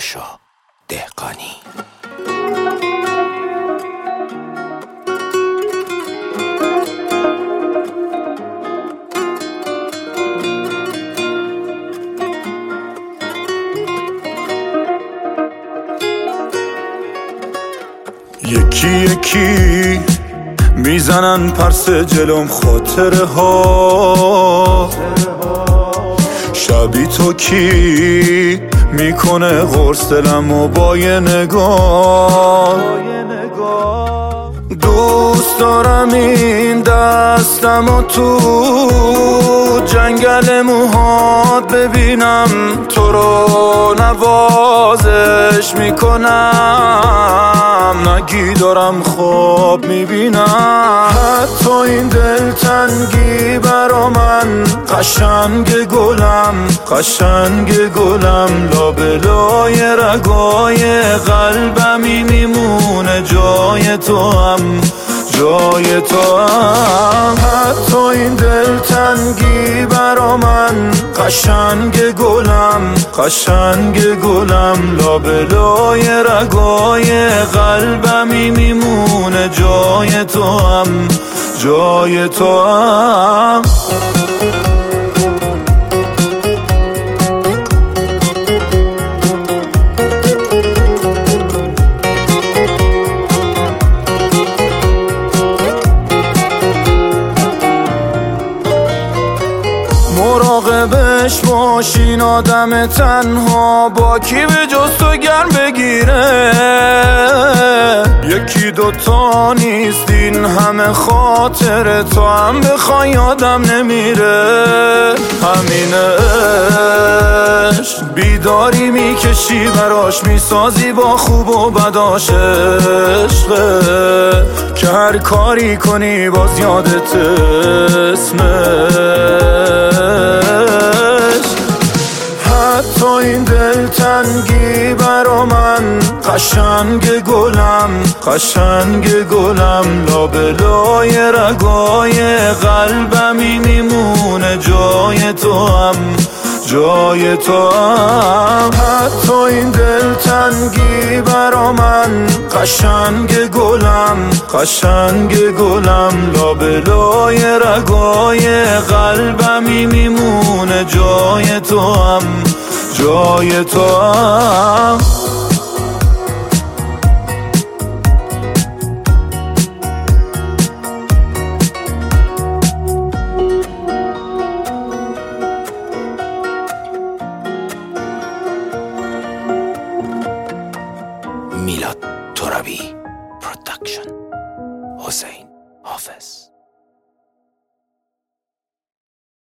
آرشا دهقانی. یکی یکی میزنن پرس جلوم خاطره ها، شبی تو کی میکنه قرص دلم و با یه نگاه. دوست دارم این دستم و تو جنگل موهات ببینم، تو رو نوازش میکنم، نگی دارم خواب میبینم. حتی این دلتنگی برا من قشنگ گلم، قشنگ گلم، لابلای رگای قلبمی میمونه جای تو هم، جای تو هم. حتی این دلتنگی برا من قشنگ گلم، قشنگ گلم، لابلای رگای قلبمی میمونه جای تو هم، جای تو هم. مراقبش باشین آدم تنها، با کی به جز تو گرم بگیره. یکی دوتا نیست این همه خاطره، تو هم بخوای یادم نمیره. همینش بیداری میکشی براش، میسازی با خوب و بداش عشقه، که هر کاری کنی باز یادت اسمش. حتی این دلتنگی برا من قشنگ گلم، قشنگ گلم، لابلای رگای قلبمی میمونه جای تو هم، جای تو هم. حتی این دلتنگی برا من قشنگ گلم، قشنگ گلم، لابلای رگای قلبمی میمونه جای تو هم، جای تو هم. میلاد ترابی پروداکشن، حسین حافظ.